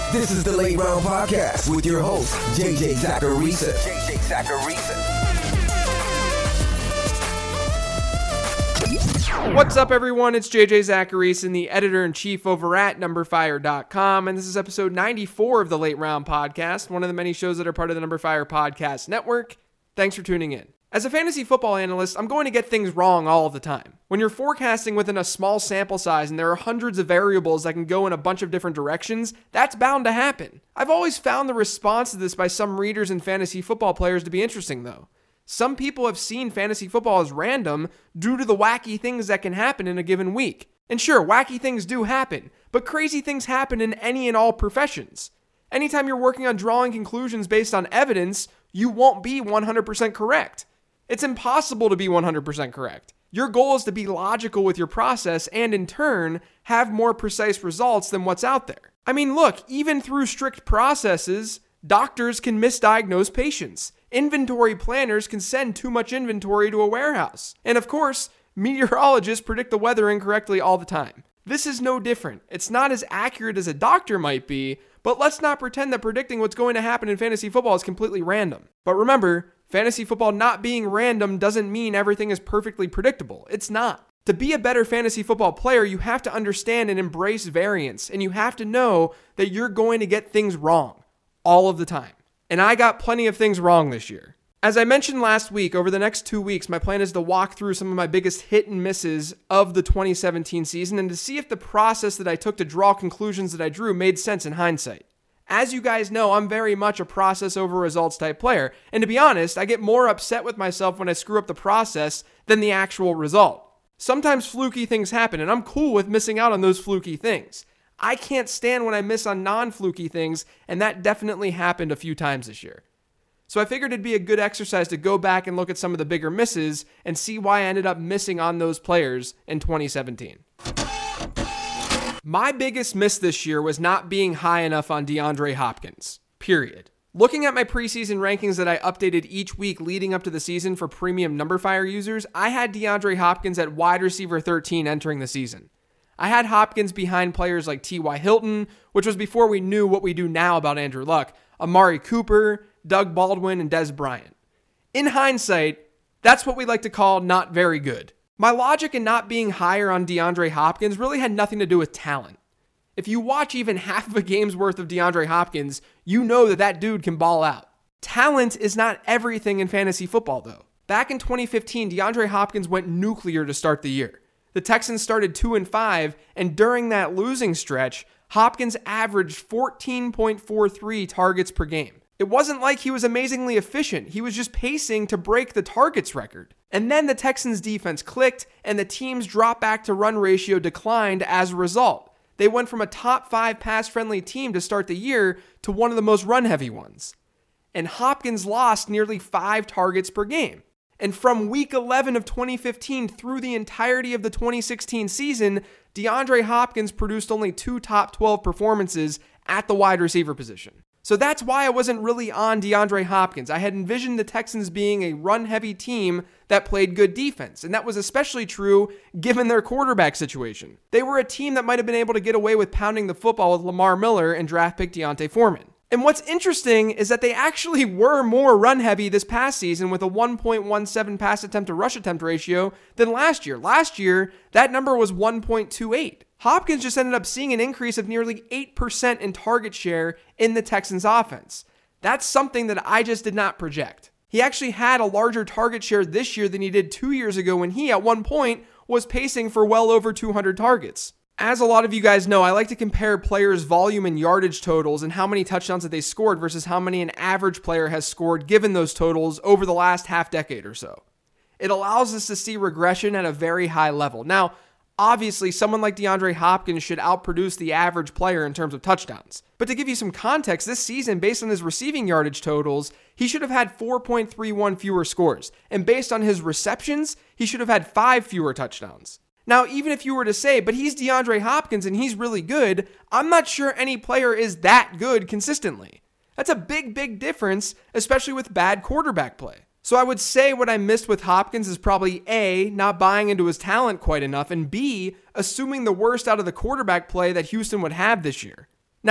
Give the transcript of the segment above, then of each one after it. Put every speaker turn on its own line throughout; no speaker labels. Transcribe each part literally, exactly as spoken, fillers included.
This is the Late Round Podcast with your host, J J Zachariason. J J Zachariason.
What's up, everyone? It's J J Zachariason, the editor-in-chief over at number fire dot com, and this is episode ninety-four of the Late Round Podcast, one of the many shows that are part of the Number Fire Podcast Network. Thanks for tuning in. As a fantasy football analyst, I'm going to get things wrong all of the time. When you're forecasting within a small sample size and there are hundreds of variables that can go in a bunch of different directions, that's bound to happen. I've always found the response to this by some readers and fantasy football players to be interesting, though. Some people have seen fantasy football as random due to the wacky things that can happen in a given week. And sure, wacky things do happen, but crazy things happen in any and all professions. Anytime you're working on drawing conclusions based on evidence, you won't be one hundred percent correct. It's impossible to be one hundred percent correct. Your goal is to be logical with your process and, in turn, have more precise results than what's out there. I mean, look, even through strict processes, doctors can misdiagnose patients. Inventory planners can send too much inventory to a warehouse. And of course, meteorologists predict the weather incorrectly all the time. This is no different. It's not as accurate as a doctor might be, but let's not pretend that predicting what's going to happen in fantasy football is completely random. But remember, fantasy football not being random doesn't mean everything is perfectly predictable. It's not. To be a better fantasy football player, you have to understand and embrace variance, and you have to know that you're going to get things wrong all of the time. And I got plenty of things wrong this year. As I mentioned last week, over the next two weeks, my plan is to walk through some of my biggest hit and misses of the twenty seventeen season and to see if the process that I took to draw conclusions that I drew made sense in hindsight. As you guys know, I'm very much a process over results type player, and to be honest, I get more upset with myself when I screw up the process than the actual result. Sometimes fluky things happen, and I'm cool with missing out on those fluky things. I can't stand when I miss on non-fluky things, and that definitely happened a few times this year. So I figured it'd be a good exercise to go back and look at some of the bigger misses and see why I ended up missing on those players in twenty seventeen. My biggest miss this year was not being high enough on DeAndre Hopkins, period. Looking at my preseason rankings that I updated each week leading up to the season for premium Number Fire users, I had DeAndre Hopkins at wide receiver thirteen entering the season. I had Hopkins behind players like T Y Hilton, which was before we knew what we do now about Andrew Luck, Amari Cooper, Doug Baldwin, and Dez Bryant. In hindsight, that's what we like to call not very good. My logic in not being higher on DeAndre Hopkins really had nothing to do with talent. If you watch even half of a game's worth of DeAndre Hopkins, you know that that dude can ball out. Talent is not everything in fantasy football, though. Back in twenty fifteen, DeAndre Hopkins went nuclear to start the year. The Texans started two and five, and during that losing stretch, Hopkins averaged fourteen point four three targets per game. It wasn't like he was amazingly efficient. He was just pacing to break the targets record. And then the Texans defense clicked, and the team's drop back to run ratio declined as a result. They went from a top five pass-friendly team to start the year to one of the most run-heavy ones. And Hopkins lost nearly five targets per game. And from week eleven of twenty fifteen through the entirety of the twenty sixteen season, DeAndre Hopkins produced only two top twelve performances at the wide receiver position. So that's why I wasn't really on DeAndre Hopkins. I had envisioned the Texans being a run-heavy team that played good defense, and that was especially true given their quarterback situation. They were a team that might have been able to get away with pounding the football with Lamar Miller and draft pick D'Onta Foreman. And what's interesting is that they actually were more run-heavy this past season with a one point one seven pass attempt to rush attempt ratio than last year. Last year, that number was one point two eight. Hopkins just ended up seeing an increase of nearly eight percent in target share in the Texans offense. That's something that I just did not project. He actually had a larger target share this year than he did two years ago when he, at one point, was pacing for well over two hundred targets. As a lot of you guys know, I like to compare players' volume and yardage totals and how many touchdowns that they scored versus how many an average player has scored given those totals over the last half decade or so. It allows us to see regression at a very high level. Now, obviously, someone like DeAndre Hopkins should outproduce the average player in terms of touchdowns. But to give you some context, this season, based on his receiving yardage totals, he should have had four point three one fewer scores. And based on his receptions, he should have had five fewer touchdowns. Now, even if you were to say, but he's DeAndre Hopkins and he's really good, I'm not sure any player is that good consistently. That's a big, big difference, especially with bad quarterback play. So I would say what I missed with Hopkins is probably A, not buying into his talent quite enough, and B, assuming the worst out of the quarterback play that Houston would have this year. Now,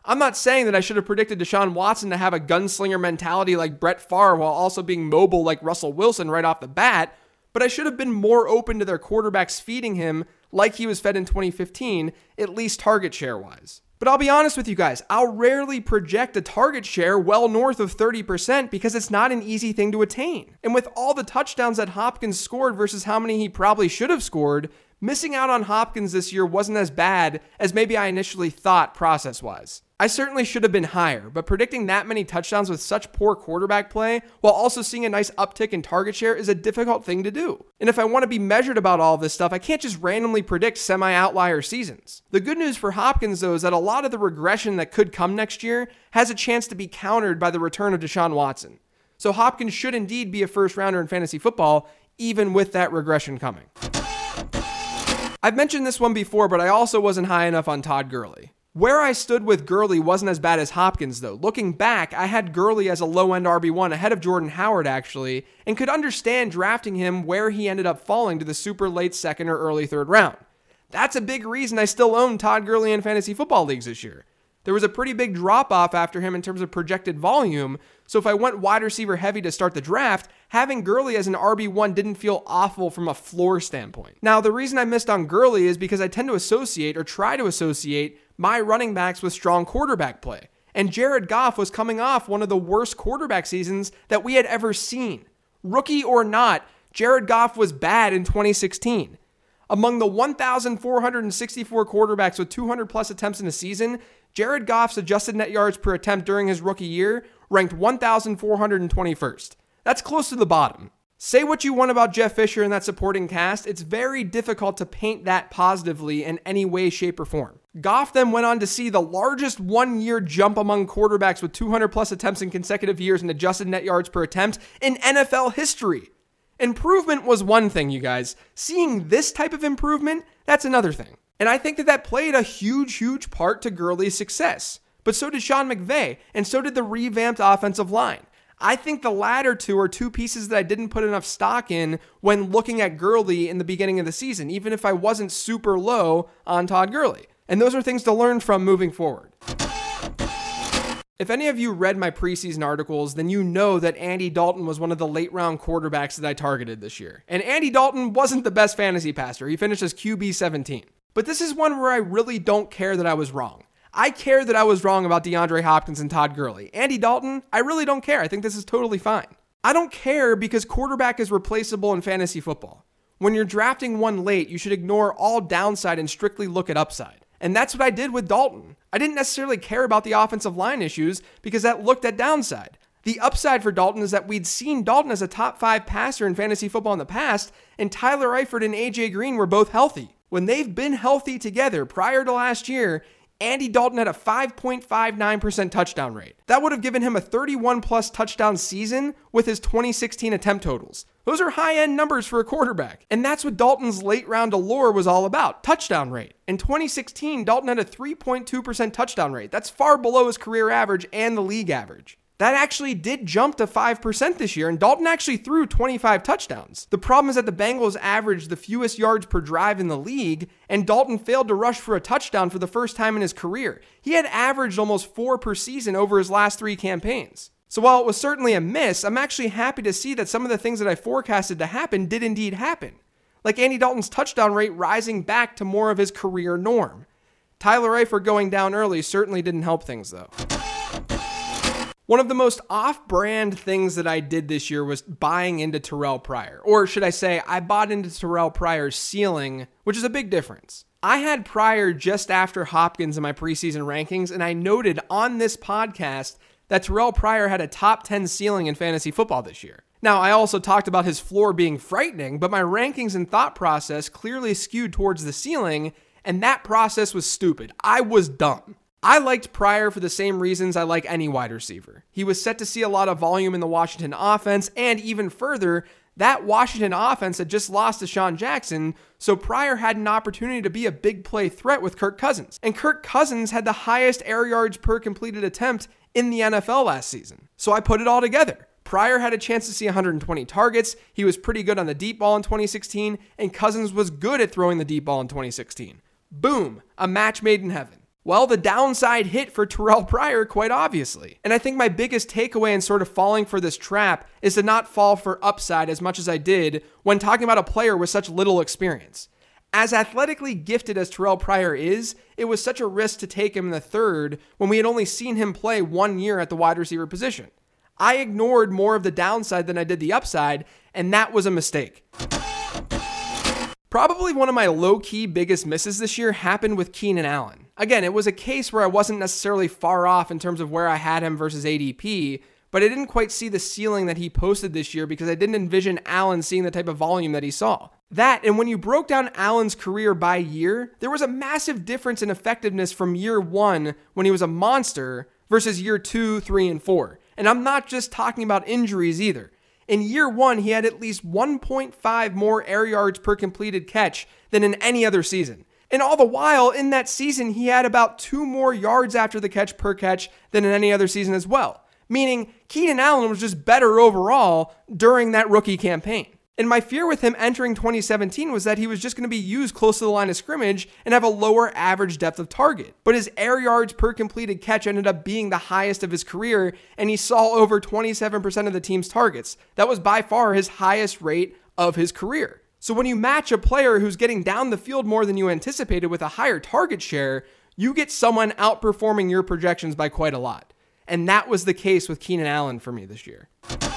I'm not saying that I should have predicted Deshaun Watson to have a gunslinger mentality like Brett Favre while also being mobile like Russell Wilson right off the bat, but I should have been more open to their quarterbacks feeding him like he was fed in twenty fifteen, at least target share-wise. But I'll be honest with you guys, I'll rarely project a target share well north of thirty percent because it's not an easy thing to attain. And with all the touchdowns that Hopkins scored versus how many he probably should have scored, missing out on Hopkins this year wasn't as bad as maybe I initially thought process-wise. I certainly should have been higher, but predicting that many touchdowns with such poor quarterback play while also seeing a nice uptick in target share is a difficult thing to do. And if I want to be measured about all this stuff, I can't just randomly predict semi-outlier seasons. The good news for Hopkins, though, is that a lot of the regression that could come next year has a chance to be countered by the return of Deshaun Watson. So Hopkins should indeed be a first-rounder in fantasy football, even with that regression coming. I've mentioned this one before, but I also wasn't high enough on Todd Gurley. Where I stood with Gurley wasn't as bad as Hopkins, though. Looking back, I had Gurley as a low-end R B one ahead of Jordan Howard, actually, and could understand drafting him where he ended up falling to the super late second or early third round. That's a big reason I still own Todd Gurley in fantasy football leagues this year. There was a pretty big drop-off after him in terms of projected volume, so if I went wide receiver heavy to start the draft, having Gurley as an R B one didn't feel awful from a floor standpoint. Now, the reason I missed on Gurley is because I tend to associate, or try to associate, my running backs with strong quarterback play. And Jared Goff was coming off one of the worst quarterback seasons that we had ever seen. Rookie or not, Jared Goff was bad in twenty sixteen. Among the one thousand four hundred sixty-four quarterbacks with two hundred plus attempts in a season, Jared Goff's adjusted net yards per attempt during his rookie year ranked one thousand four hundred twenty-first. That's close to the bottom. Say what you want about Jeff Fisher and that supporting cast, it's very difficult to paint that positively in any way, shape, or form. Goff then went on to see the largest one-year jump among quarterbacks with two hundred plus attempts in consecutive years and adjusted net yards per attempt in N F L history. Improvement was one thing, you guys. Seeing this type of improvement, that's another thing. And I think that that played a huge, huge part to Gurley's success. But so did Sean McVay, and so did the revamped offensive line. I think the latter two are two pieces that I didn't put enough stock in when looking at Gurley in the beginning of the season, even if I wasn't super low on Todd Gurley. And those are things to learn from moving forward. If any of you read my preseason articles, then you know that Andy Dalton was one of the late round quarterbacks that I targeted this year. And Andy Dalton wasn't the best fantasy passer. He finished as Q B seventeen. But this is one where I really don't care that I was wrong. I care that I was wrong about DeAndre Hopkins and Todd Gurley. Andy Dalton, I really don't care. I think this is totally fine. I don't care because quarterback is replaceable in fantasy football. When you're drafting one late, you should ignore all downside and strictly look at upside. And that's what I did with Dalton. I didn't necessarily care about the offensive line issues because that looked at downside. The upside for Dalton is that we'd seen Dalton as a top five passer in fantasy football in the past, and Tyler Eifert and A J Green were both healthy. When they've been healthy together prior to last year, Andy Dalton had a five point five nine percent touchdown rate. That would have given him a thirty-one plus touchdown season with his twenty sixteen attempt totals. Those are high-end numbers for a quarterback. And that's what Dalton's late round allure was all about, touchdown rate. In twenty sixteen, Dalton had a three point two percent touchdown rate. That's far below his career average and the league average. That actually did jump to five percent this year, and Dalton actually threw twenty-five touchdowns. The problem is that the Bengals averaged the fewest yards per drive in the league, and Dalton failed to rush for a touchdown for the first time in his career. He had averaged almost four per season over his last three campaigns. So while it was certainly a miss, I'm actually happy to see that some of the things that I forecasted to happen did indeed happen. Like Andy Dalton's touchdown rate rising back to more of his career norm. Tyler Eifert going down early certainly didn't help things though. One of the most off-brand things that I did this year was buying into Terrell Pryor. Or should I say, I bought into Terrell Pryor's ceiling, which is a big difference. I had Pryor just after Hopkins in my preseason rankings, and I noted on this podcast that Terrell Pryor had a top ten ceiling in fantasy football this year. Now, I also talked about his floor being frightening, but my rankings and thought process clearly skewed towards the ceiling, and that process was stupid. I was dumb. I liked Pryor for the same reasons I like any wide receiver. He was set to see a lot of volume in the Washington offense, and even further, that Washington offense had just lost to Deshaun Jackson, so Pryor had an opportunity to be a big play threat with Kirk Cousins. And Kirk Cousins had the highest air yards per completed attempt in the N F L last season. So I put it all together. Pryor had a chance to see one hundred twenty targets, he was pretty good on the deep ball in twenty sixteen, and Cousins was good at throwing the deep ball in twenty sixteen. Boom, a match made in heaven. Well, the downside hit for Terrell Pryor quite obviously. And I think my biggest takeaway in sort of falling for this trap is to not fall for upside as much as I did when talking about a player with such little experience. As athletically gifted as Terrell Pryor is, it was such a risk to take him in the third when we had only seen him play one year at the wide receiver position. I ignored more of the downside than I did the upside, and that was a mistake. Probably one of my low-key biggest misses this year happened with Keenan Allen. Again, it was a case where I wasn't necessarily far off in terms of where I had him versus A D P, but I didn't quite see the ceiling that he posted this year because I didn't envision Allen seeing the type of volume that he saw. That, and when you broke down Allen's career by year, there was a massive difference in effectiveness from year one when he was a monster versus year two, three, and four. And I'm not just talking about injuries either. In year one, he had at least one point five more air yards per completed catch than in any other season. And all the while, in that season, he had about two more yards after the catch per catch than in any other season as well. Meaning, Keenan Allen was just better overall during that rookie campaign. And my fear with him entering twenty seventeen was that he was just going to be used close to the line of scrimmage and have a lower average depth of target. But his air yards per completed catch ended up being the highest of his career, and he saw over twenty-seven percent of the team's targets. That was by far his highest rate of his career. So when you match a player who's getting down the field more than you anticipated with a higher target share, you get someone outperforming your projections by quite a lot. And that was the case with Keenan Allen for me this year.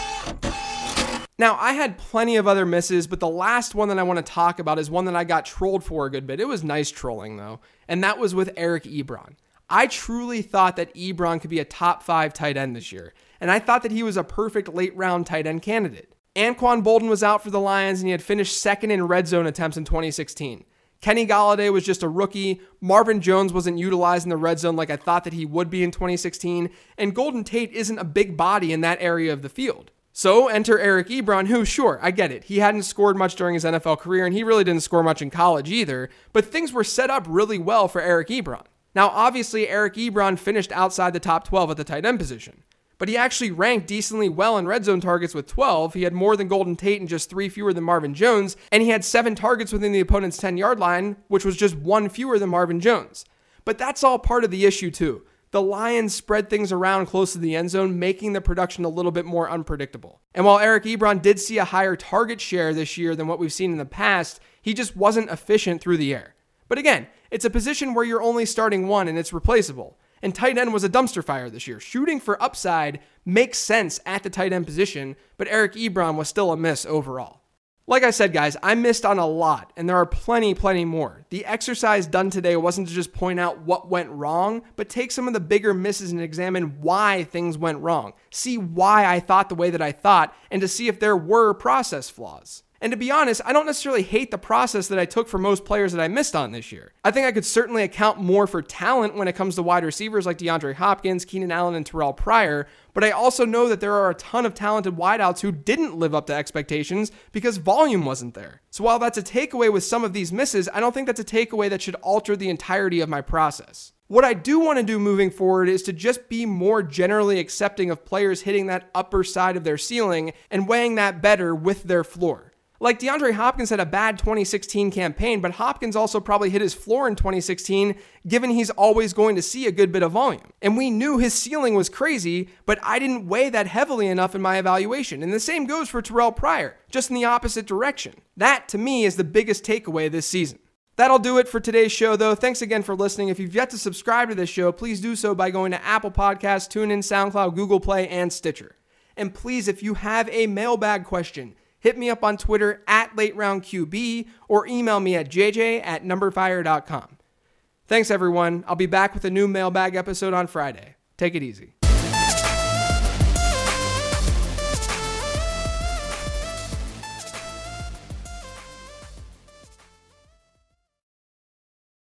Now, I had plenty of other misses, but the last one that I want to talk about is one that I got trolled for a good bit. It was nice trolling, though, and that was with Eric Ebron. I truly thought that Ebron could be a top five tight end this year, and I thought that he was a perfect late-round tight end candidate. Anquan Boldin was out for the Lions, and he had finished second in red zone attempts in twenty sixteen. Kenny Golladay was just a rookie, Marvin Jones wasn't utilized in the red zone like I thought that he would be in twenty sixteen, and Golden Tate isn't a big body in that area of the field. So enter Eric Ebron, who, sure, I get it. He hadn't scored much during his N F L career, and he really didn't score much in college either, but things were set up really well for Eric Ebron. Now, obviously, Eric Ebron finished outside the top twelve at the tight end position, but he actually ranked decently well in red zone targets with twelve. He had more than Golden Tate and just three fewer than Marvin Jones, and he had seven targets within the opponent's ten-yard line, which was just one fewer than Marvin Jones. But that's all part of the issue, too. The Lions spread things around close to the end zone, making the production a little bit more unpredictable. And while Eric Ebron did see a higher target share this year than what we've seen in the past, he just wasn't efficient through the air. But again, it's a position where you're only starting one and it's replaceable. And tight end was a dumpster fire this year. Shooting for upside makes sense at the tight end position, but Eric Ebron was still a miss overall. Like I said, guys, I missed on a lot, and there are plenty, plenty more. The exercise done today wasn't to just point out what went wrong, but take some of the bigger misses and examine why things went wrong. See why I thought the way that I thought, and to see if there were process flaws. And to be honest, I don't necessarily hate the process that I took for most players that I missed on this year. I think I could certainly account more for talent when it comes to wide receivers like DeAndre Hopkins, Keenan Allen, and Terrell Pryor, but I also know that there are a ton of talented wideouts who didn't live up to expectations because volume wasn't there. So while that's a takeaway with some of these misses, I don't think that's a takeaway that should alter the entirety of my process. What I do want to do moving forward is to just be more generally accepting of players hitting that upper side of their ceiling and weighing that better with their floor. Like DeAndre Hopkins had a bad twenty sixteen campaign, but Hopkins also probably hit his floor in twenty sixteen, given he's always going to see a good bit of volume. And we knew his ceiling was crazy, but I didn't weigh that heavily enough in my evaluation. And the same goes for Terrell Pryor, just in the opposite direction. That, to me, is the biggest takeaway this season. That'll do it for today's show, though. Thanks again for listening. If you've yet to subscribe to this show, please do so by going to Apple Podcasts, TuneIn, SoundCloud, Google Play, and Stitcher. And please, if you have a mailbag question, hit me up on Twitter at LateRoundQB or email me at jj at numberfire dot com. Thanks, everyone. I'll be back with a new mailbag episode on Friday. Take it easy.